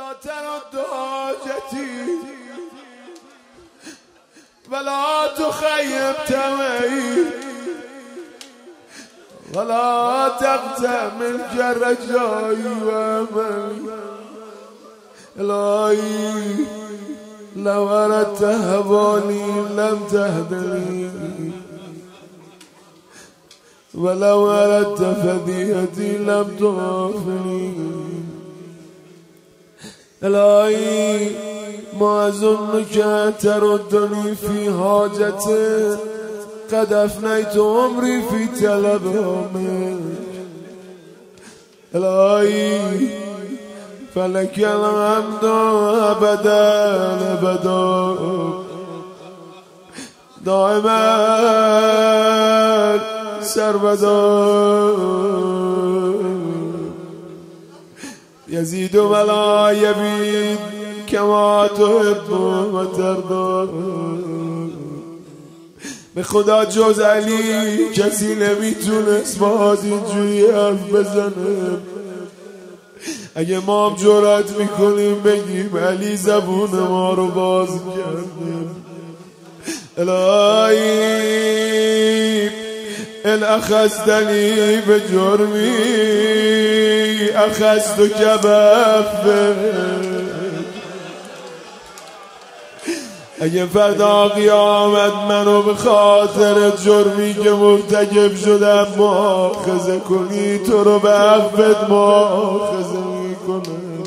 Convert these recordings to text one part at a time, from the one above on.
لا ترد حاجتي ولا تخيب توعي ولا تقتحم جر جاي واملي إلهي لو أردت هواني لم تهدني ولو أردت فديتي لم تعافني إلهي ما أظنك تردني في حاجة قد أفنيت عمري في طلبها منك إلهي فلك الحمد أبدا أبدا دائما سرمدا يزيد ولا يبيد كما تحب وترضى به خدا جز علی کسی نمیتونست باز اینجوری حرف بزنه. اگه ما هم جرأت میکنیم بگیم علی زبون ما رو باز کرده. الهی ان اخذتنی به جرمی اخذتک بعفوک. اگه فردا قیامت منو به خاطر جرمی که مرتکب شدم مؤاخذه کنی تو رو به عفوت مؤاخذه میکنم.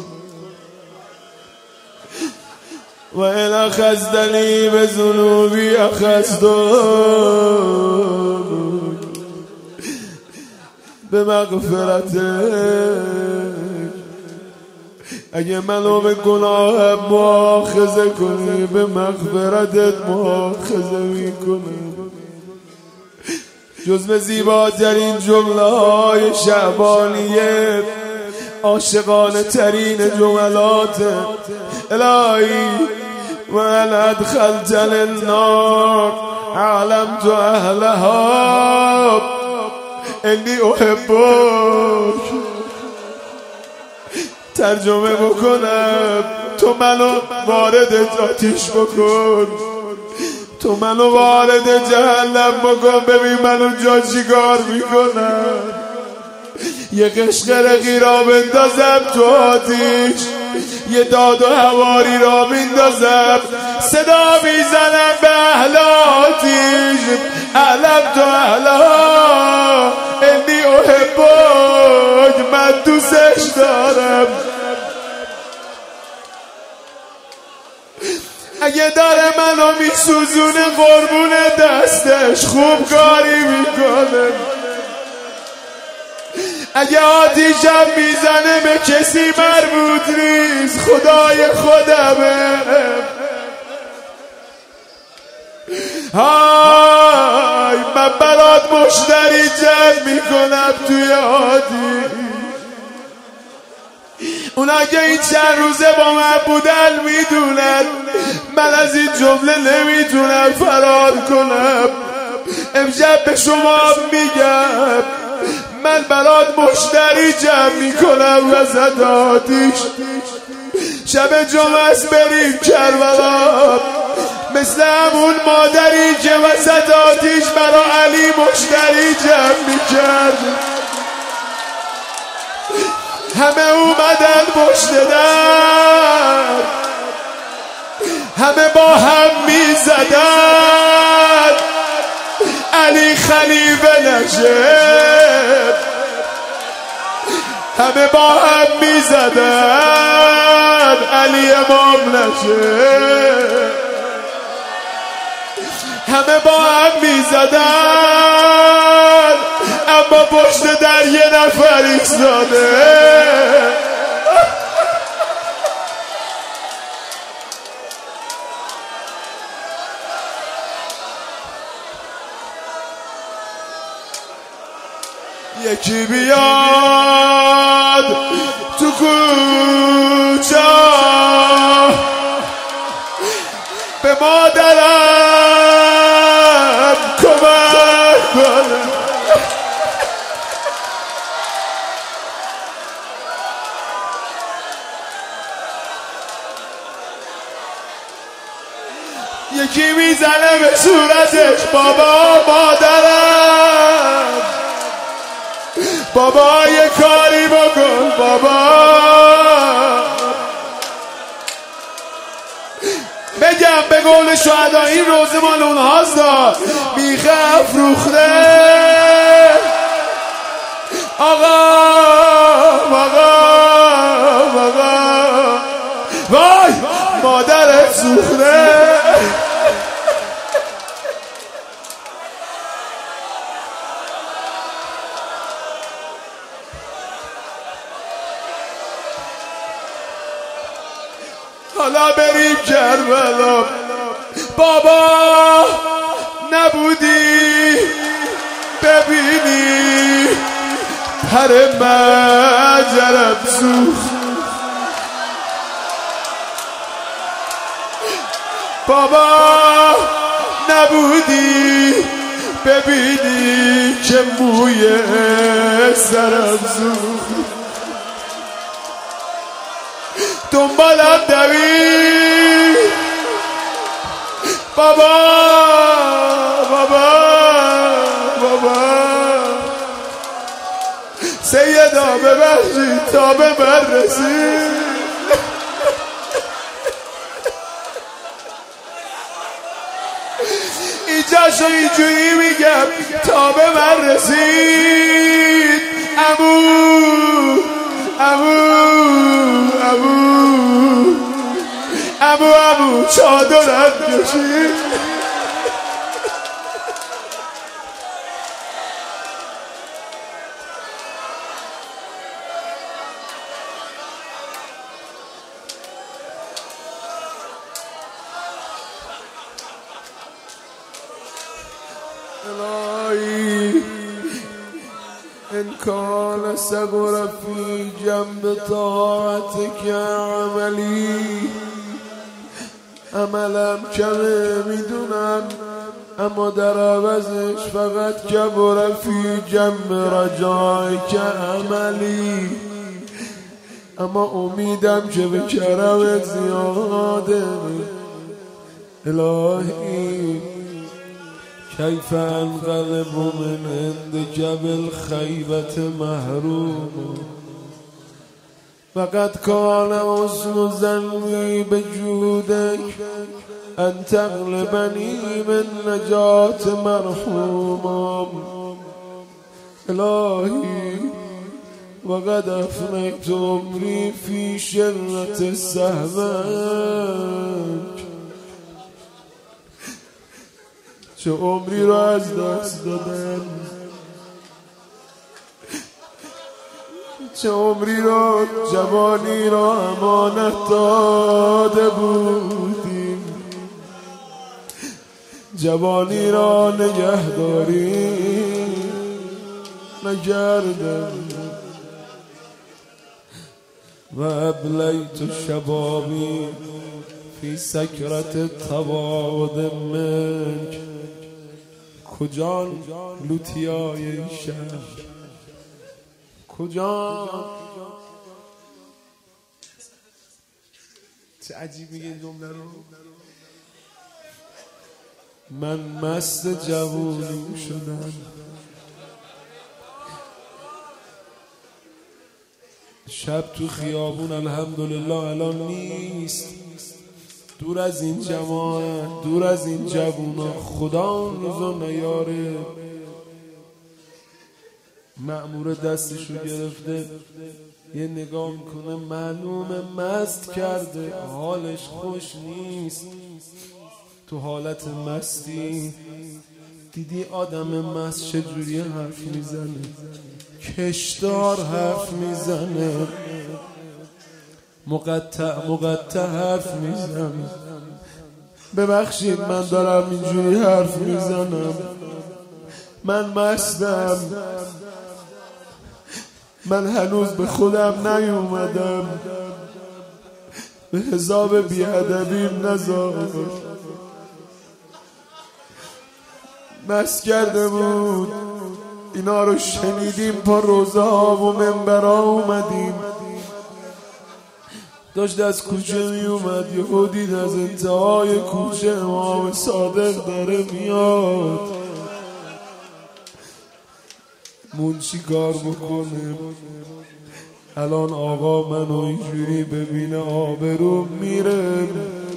و ان اخذتنی به ذنوبی اخذتک به مغفرتک. اگه منو به گناه مؤاخذه کنی به مغفرتت مؤاخذه میکنم. جزو زیباترین جمله های شعبانیه عاشقانه ترین جملات الهی و ان ادخلتنی النار علمت اهلها انی احبک. ترجمه بکنم تو منو وارد آتیش بکن، تو منو وارد جهنم بکن، ببین من اونجا چیکار میکنم. یه قشقرقی را بندازم تو آتیش، یه داد و هواری را بندازم، صدا میزنم به اهل آتیش علم تو اهلها انی احبک، من دوستش دارم. اگه داره منو میسوزونه قربون دستش خوب کاری میکنه. اگه آتیشم میزنه به کسی مربوط نیست، خدای خودمه. های من برات مشتری جمع میکنم توی آتیش. اونا که این چند روزه با من بودن میدونن من از این جمله نمیتونم فرار کنم. امشب به شما میگم من برات مشتری جمع میکنم وسط آتیش. شب جمعه است بریم کربلا، مثل همون مادری که وسط آتیش برا علی مشتری جمع میکرد. همه اومدن پشت در، همه با هم میزدن علی خلیفه نشه. همه با هم میزدن علی امام نشه. همه با هم میزدن اما پشت در یه نفر ایستاده. یکی بیاد تو کوچه به مادرم کمک کنه. یکی میزنه به صورتش بابا مادرم، بابا یه کاری بکن بابا. بگم به قول شهدا این روزه مال اونهاست، میخه افروخته آقا وای مادرت سوخته. حالا بریم کربلا، بابا نبودی ببینی پر مجرم سوخت. بابا نبودی ببینی که موی سرم سوخت. دنبالم دوی بابا سیدا ببخشید تا به من رسید. اینجاشو اینجوری میگم تا به من رسید. امو چادرم کشید. الهی إن كان صبر في جنب طاعتك عملي، عملم کمه میدونم اما در عوضش فقط کبر فی جنب رجایک عملی. اما امیدم که به کرمت زیاده. الهی کیف انقلب من عندک بالخیبة محروم، فقد كان حسن ظني بجودك أن تغلبني من نجاة مرحوم. إلهي وقد أفنيت عمري في شرة سهمك. چه عمری را از دست دادم، چه عمری را جوانی را امانت داده بودیم، جوانی را نگهداری نکردم. و ابلیت شبابی فی سکرت تباعد منک. کجان لوتیای این شهر، کجان؟ چه عجیب میگه این جمله رو. من مست جوونی شدم، شب تو خیابون الحمدلله الان نیست، دور از این جماعت، دور از این جوونا. خدا اون روزو نیاره. مأمور دستشو گرفته یه نگاه میکنه، معلومه مست کرده، حالش خوش نیست. تو حالت مستی دیدی آدم مست چجوری حرف میزنه؟ کشدار حرف میزنه، مقطع حرف میزنم. ببخشید من دارم اینجوری حرف میزنم، من مستم، من هنوز به خودم نیومدم، به حساب بیادبیم نذار. مست کرده بود، اینا رو شنیدیم، پا روزه ها و منبرها اومدیم، داشت از کوچه می اومد، یهو دید از انتهای کوچه امام صادق داره میاد. مون چی کار بکنه؟ الان آقا منو اینجوری ببینه آبروم میره.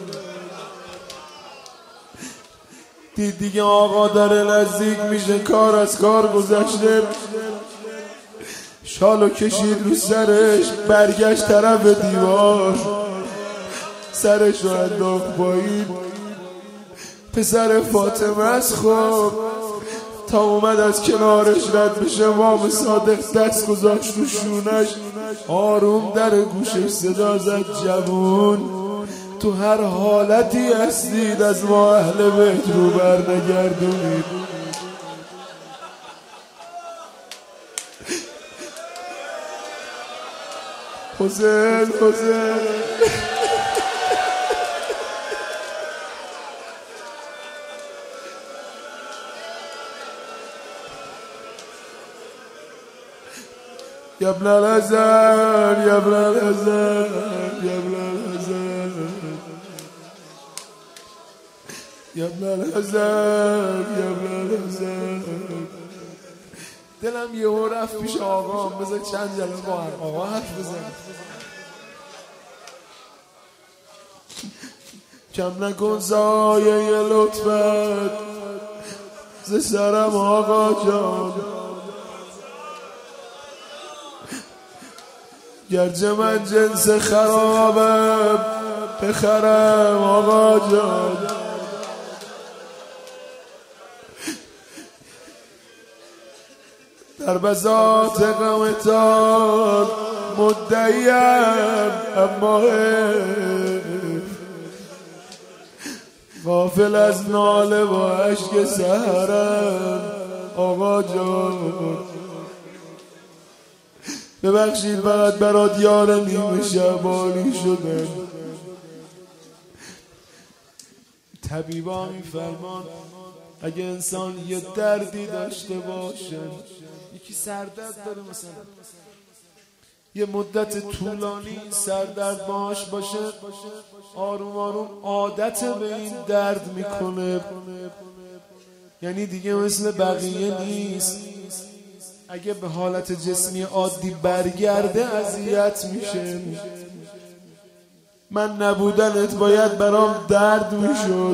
دید دیگه آقا داره نزدیک میشه، کار از کار گذشته، شالو کشید رو سرش، برگشت طرف دیوار، سرش رو انداخت پایین. پسر فاطمه است خب، تا اومد از کنارش رد بشه امام صادق دست گذاشت رو شونش، آروم در گوشش صدا زد جوون تو هر حالتی هستید از ما اهل بیت رو بر نگردونید. حسین يا ابن الحسن يا ابن الحسن يا ابن الحسن يا ابن الحسن يا ابن الحسن. دلم یهو رفت پیش آقا، بذار چند جلسه با آقا حرف بزنم. کم نکن سایه لطفت ز سرم آقا جان، گرچه من جنس خرابم بخرم آقا جان. در بساط غمتان مدعیم اما غافل از ناله و عشق سحرم آقا جان. ببخشید فقط برات یار نیمه شبانی شدن. طبیبا میفرمان اگه انسان یه دردی داشته باشه، یکی سردرد داره مثلا، یه مدت طولانی سردرد باش باشه، آروم آروم عادت به این درد میکنه، یعنی دیگه مثل بقیه نیست. اگه به حالت جسمی عادی برگرده اذیت میشه. من نبودنت باید برام درد میشد.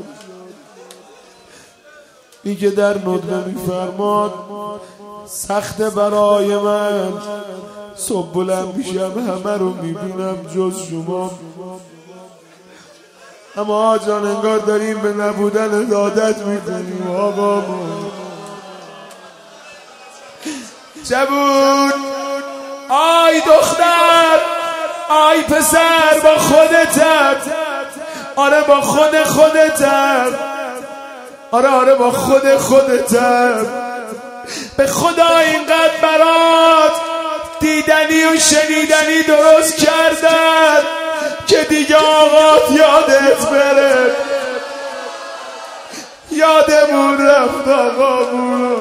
این که در ندبه میفرماد سخت برای من، صبح بلند میشم همه رو میبینم جز شما. اما جان انگار داریم به نبودن عادت میکنیم آقا. جوون آی دختر آی پسر با خودتم، آره با خودتم، آره با خودتم. به خدا اینقدر برات دیدنی و شنیدنی درست کردن که دیگه آقات یادت بره. یادمون رفت آقامون،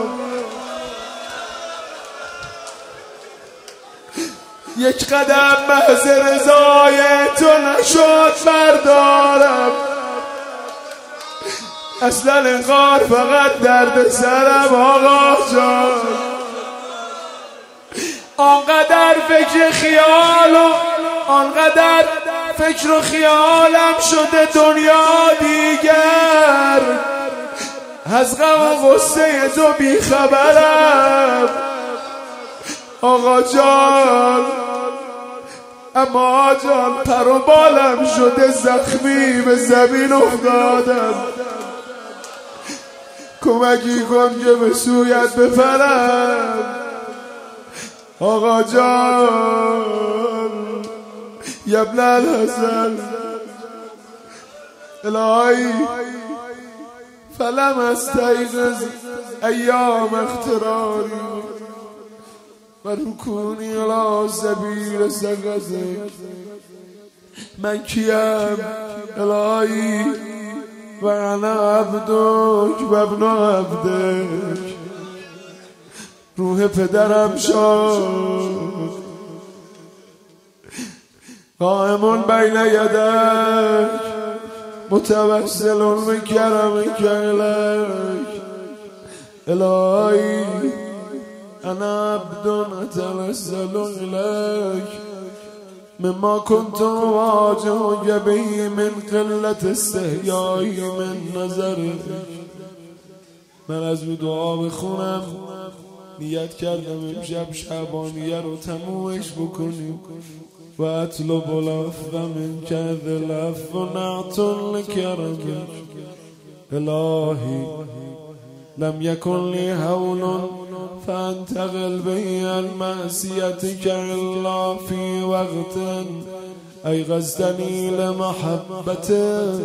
یک قدم محض رضای تو نشد بردارم. اصلا انگار فقط درد سرم آقا جان. آنقدر فکر خیال و آنقدر فکر و خیالم شده دنیا دیگر، از غم و غصه تو بیخبرم آقا جان. اما جان پر و بالم شده زخمی به زمین افتادم، کمکی کن که به سویت بپرم آقا جان. یا ابن الحسن الهی فلم استیقظ ایام اختراری و رکونی علی سبیل سقطه. من کیم الهی و انا عبدک و ابن عبدک. روح پدرم شاد قائم بين يديك متوسل بكرمك إليك إلهي أنا عبد أتوسل إليك مما كنت أواجهك به من قلة استحيائي من نظرك. من از رو دعا بخونم نیت کردم امشب شعبانیه رو تمومش بکنیم و اطلب العفو منک ذی العفو نعت لکرمک الهی لم یکن لی حول فانتقل به المعصیتک الا فی وقت ایقظتنی لمحبتک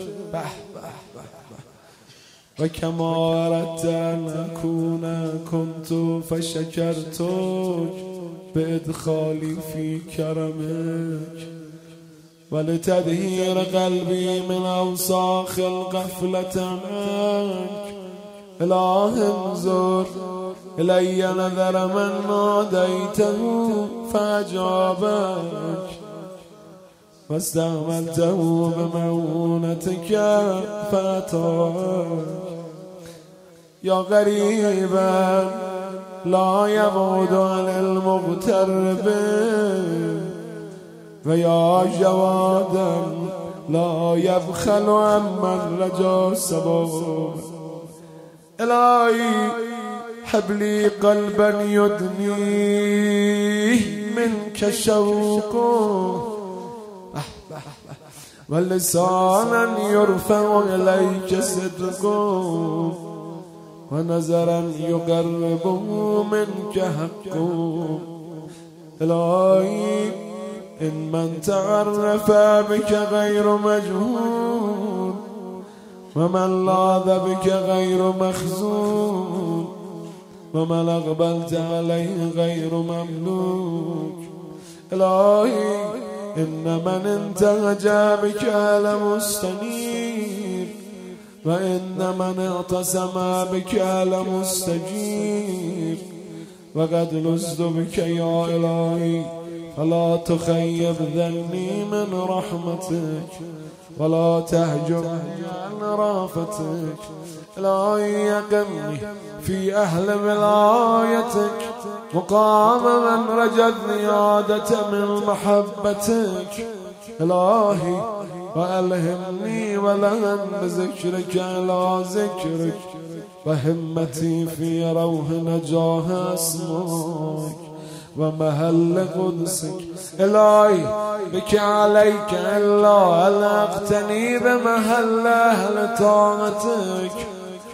و کما اردت ان اکون کنت فشکرتک بادخالی فی کرمک ولتدهیر قلبی من اوساخ الغفلة عنک اله انظر الی نظر من نادیته فاجابک واستعملته بمعونتك فاتاك یا غریبا لا یبعد عن المغترب و یا جوادا لا یبخل عمن رجا سبب الهی هب لی قلبا یدنیه منک شوقه ولسانا يرفع إليك صدقه ونظرا يقربه منك حقه إلهي إن من تعرف بك غير مجهول ومن لاذ بك غير مخزون ومن أقبلت عليه غير مملوك إلهي إن من انتهج بك لمستنير وإن من اعتصم بك لمستجير وقد لزت بك يا إلهي فلا تخيب ظني من رحمتك ولا تهجرني عن رافتك إلهي يقمني في أهل ولايتك مقام من رجت نيادة من محبتك إلهي وألهمني ولهم بذكرك على ذكرك وهمتي في روح نجاه اسمك ومهل قدسك إلهي بك عليك إلا ألقتني بمهل أهل طاعتك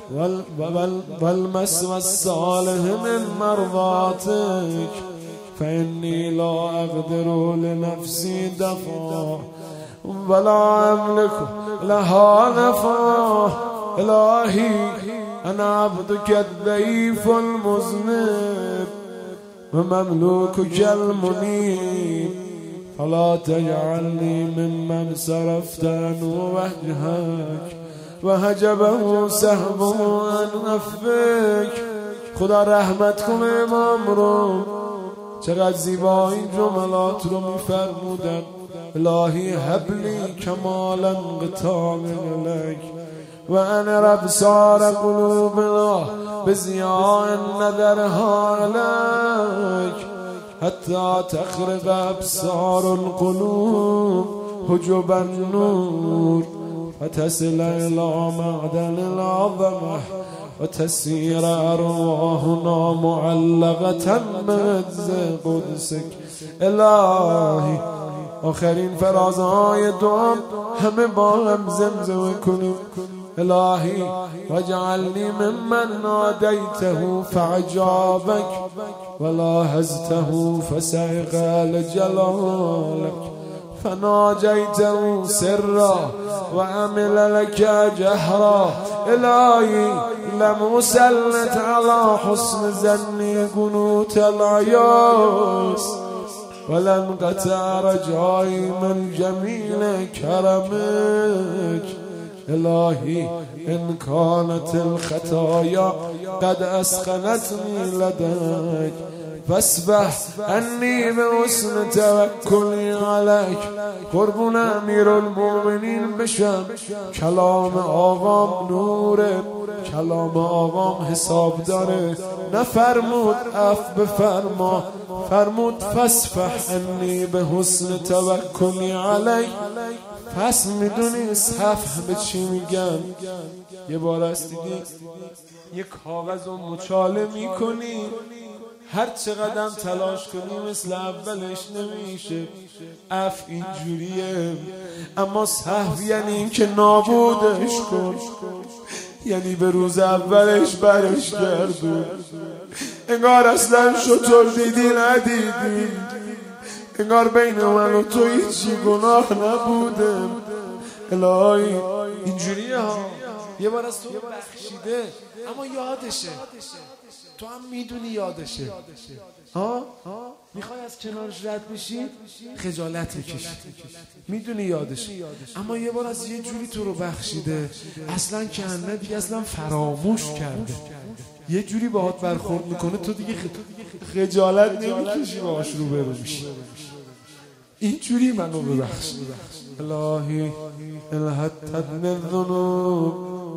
والمسوى الصالح من مرضاتك فإني لا أقدر لنفسي دفعا ولا أملك لها نفعا إلهي أنا عبدك الضعيف المذنب ومملوكك المنيب فلا تجعلني ممن صرفت عنه وجهك وحجبه سهمه عن عفوك. خدا رحمت کنه امام رو، چقدر زیبا این جملات رو میفرمودن. الهی حبلی کمالا قطاع لک و انا ابصار قلوبنا بضیاء نظرها لک حتی تخرق ابصار القلوب حجب النور وتصل الى معدن العظمه وتسير ارواحنا معلقه بمجز قدسك. الهی آخرین فرازهای دعا همه با هم زمزمه کنیم. الهی واجعلنی ممن نادیته فعجابک ولاحظته فسعق لجلالک فناجیته سرا وعمل لك جهرا. الهی لم اسلط على حسن ظنی قنوت العیاس ولن قطع رجائي من جميل كرمك. إلهي إن كانت الخطايا قد أسخنتني لديك فاسبح انی به حسن توکلی علیک. قربون امیرالمومنین بشم. کلام آقام نوره، کلام آقام حساب داره. نفرمود عفو بفرما، فرمود فاسبح انی به حسن توکلی علیک. پس میدونی صفح به چی میگن؟ یه بار است دیگه یه کاغذ رو مچاله میکنی، هر چقدر تلاش کنی مثل اولش نمیشه. عفو اینجوریه. اما صحو یعنی این که نابودش کن، یعنی به روز اولش برش گردون. انگار اصلا شطور دیدی ندیدی، انگار بین من و تو هیچی گناه نبوده. الهی اینجوریه ها. یه بار از تو بخشیده اما یادشه، تو هم میدونی یادشه. میخوای از کنارش رد بشی خجالت میکشی، میدونی یادشه، اما یه بار از یه جوری تو رو بخشیده اصلا کنه دیگه، اصلا فراموش کرده. یه جوری باهات برخورد میکنه تو دیگه خجالت نمیکشی باهاش روبرو میشی. اینجوری منو ببخش. الهی الحتت من ذنوب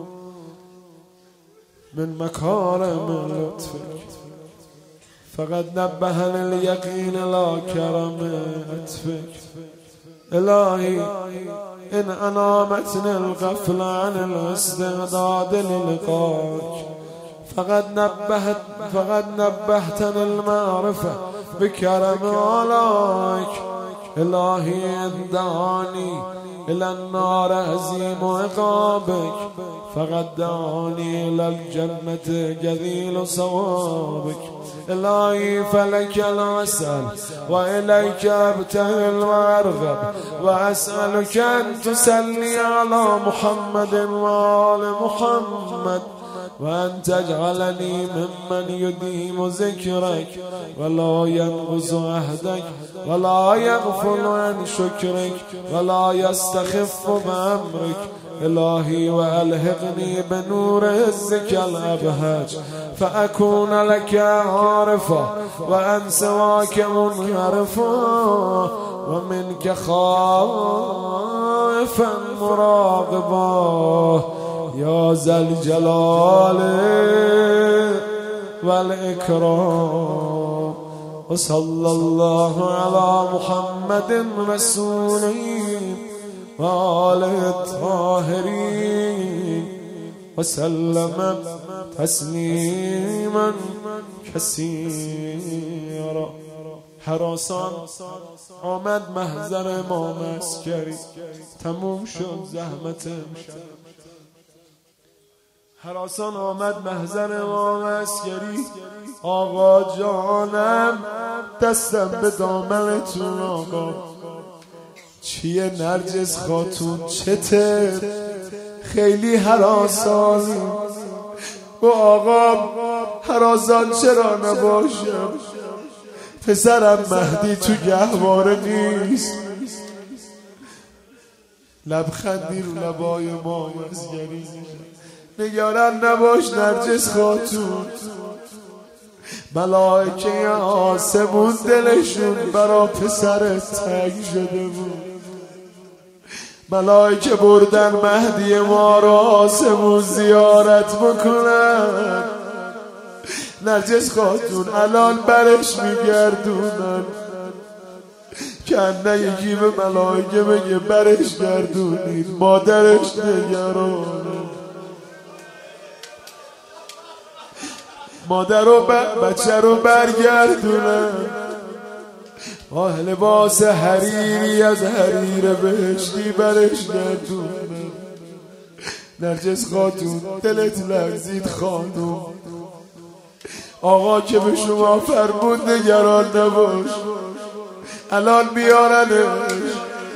من مکارم لطفک، فقط نبهن الیقین لا کرم عطفک. الهی ان انامتن الغفل عن الاستعداد للقاک، فقد نبهتن المعرفة بكرم علاك. الهي دعاني إلى النار عظيم عقابك، فقد دعاني إلى الجنة جذيل صوابك. الهي فلك العسل وإليك أبتهل وأرغب، وأسألك أن تسلي على محمد وآل محمد، وأن تجعلني ممن يديم ذكرك ولا ينقص عهدك ولا يغفل عن شكرك ولا يستخف بأمرك. إلهي وألحقني بنور عزك الأبهج، فأكون لك عارفا وأن سواك منحرفا، ومنك خائفا مراقبا يا ذا الجلال والإكرام. وصلى الله على محمد رسوله وآله الطاهرين وسلم تسلیما کثیرا. هراسان آمد محضر امام عسکری، تموم شد زحمت امشب. هراسان آمد محضر امام عسکری، آقا جانم دستم به دامنتون آقا. چیه نرجس خاتون چته؟ خیلی هراسانی. و آقا هراسان چرا نباشم؟ پسرم مهدی تو گهواره نیست. لبخندی رو لبای امام عسکری. نگران نباش نرجس خاتون، ملائکه آسمون دلشون برا پسرت تنگ شده بود. ملائکه بردن مهدی ما رو آسمون زیارت بکنن. نرجس خاتون الان برش میگردونن، کنه یکی به ملائکه بگه برش گردونید، مادرش نگرانه. مادر و بچه رو برگردونن با لباس حریری از حریر بهشتی برش گردونن. نرجس خاتون دلت لرزید خانوم. آقا که به شما فرمود نگران نباش، الان بیارنش.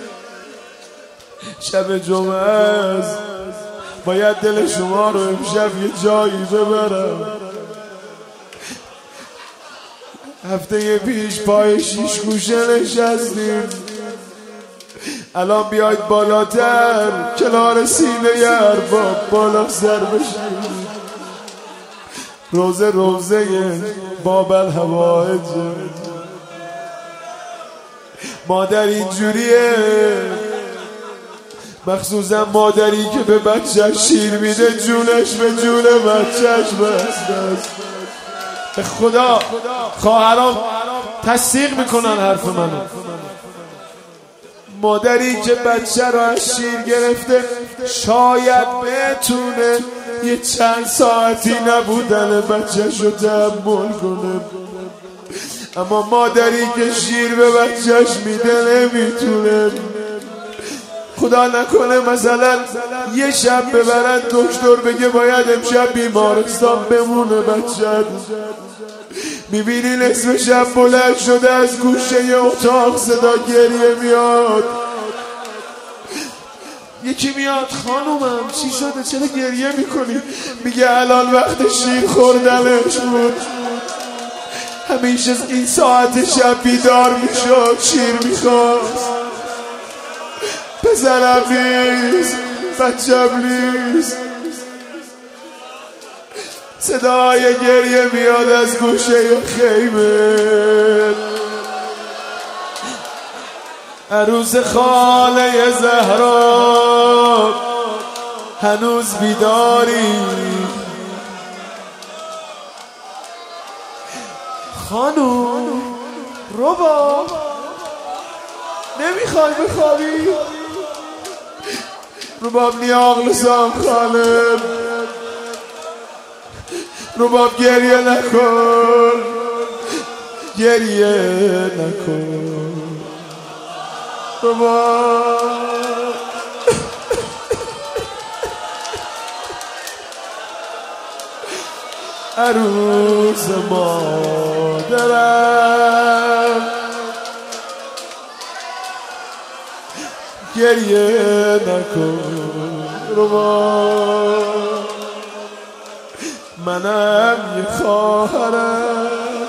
شب جمعه است، باید دل شما رو امشب یه جایی ببرم. هفته پیش پای شیش گوشه نشستیم، الان بیاید بالاتر کنار سینه ارباب بالا سر بشیم. روزه روزه باب الهوائج. مادر اینجوریه، مخصوصا مادری که به بچهش شیر میده جونش به جون بچهش بسته است. به خدا خواهرام تصدیق میکنن حرف منو. مادری که بچه رو از شیر گرفته شاید بتونه یه چند ساعتی نبودن بچهش رو تحمل کنه، اما مادری که شیر به بچهش میده نمیتونه. خدا نکنه مثلا یه شب ببرن دکتر بگه باید امشب بیمارستان بمونه بچه، میبینی نصف شب بلند شده از گوشه ی اتاق صدا گریه میاد. یکی میاد خانومم چی شده چرا گریه میکنی؟ میگه الان وقت شیر خوردنش بود، همیشه این ساعت شب بیدار میشد شیر میخواست. پسرم نیست بچم نیست، صدای گریه میاد از گوشه خیمه. عروس خاله زهرا هنوز بیداری؟ خانوم رباب نمیخوای بخوابی؟ رباب نیاغلسام خانم، رباب گریه نکن، گریه نکن رباب. عروس مادرم گریه نکن رباب. منم یه خواهرم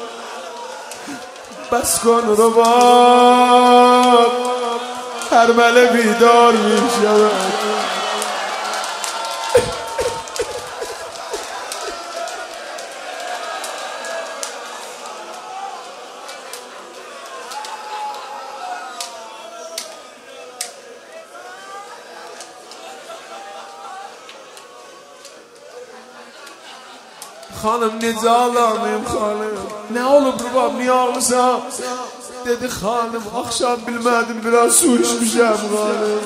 بس کن رباب، هر مله بیدار میشود. خانم نزالانم خانم نه oğlum رباب niye ağlısam dedi خانم akşam bilmedim biraz su içmişim خانم.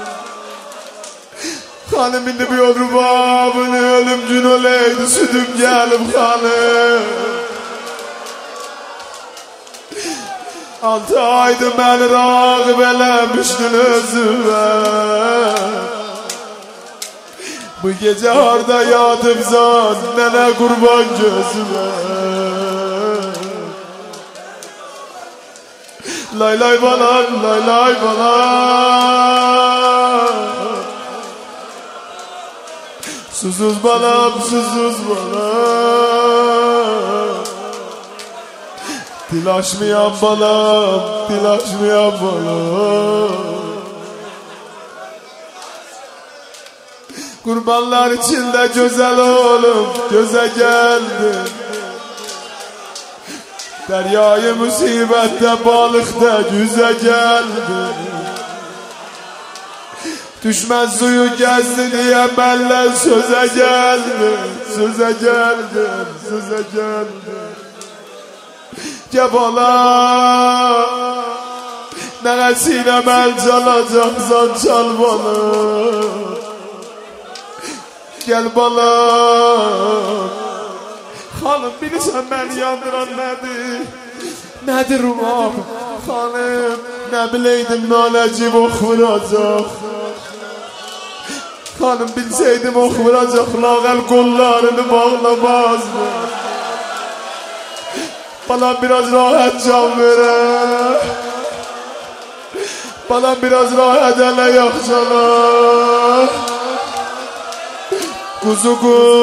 خانم indi bir yol rubabını ölümcün oleydi sütüm gelip خانم. 6 aydı beni rağıb eləmişdin özüme, bu gece harda yatıp zan nene kurban gözüme. Lay lay balam lay lay balam, susuz balam susuz balam. Dil açmayan balam, dil açmayan balam. Kurbanlar içinde güzel oğlum göze geldin, deryayı musibette balıkta yüze geldin. Düşmez suyu gezdi diye benle söze geldin, söze geldin, söze geldin. Cebala nefesiyle mel çalacaksan çal bana. Gel balam. Hanım bilirsen beni yandıran nedir? Nedir Rubab? Hanım ne bileydim nalecim ok vuracak. Hanım bilseydim ok vuracak, lağel kollarını bağlamazdı. Bana biraz rahat can vere, bana biraz rahat ele yaksana. Kuzu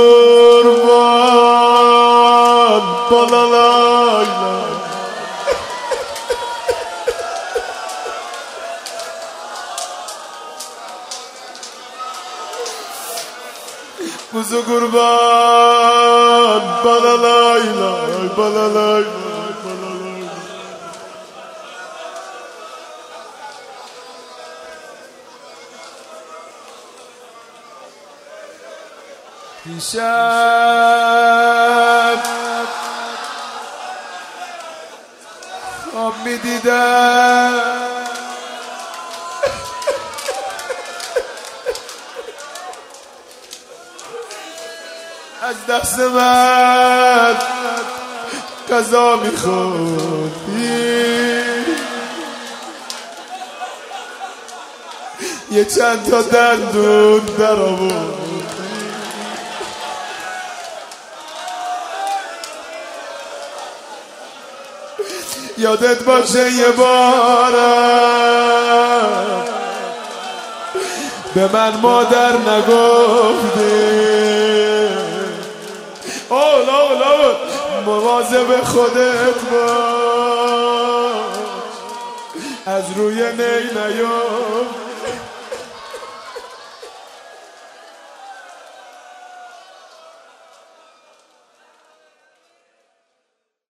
kurban balalayla. Kuzu kurban بالالای بالالای دیشب خواب میدیدم از دست من غذا میخوردی یه چند تا دندون در آورد یادت باشه یه بارم به من مادر نگفتی اولا مواظب خودت باش از روی نی نیفتی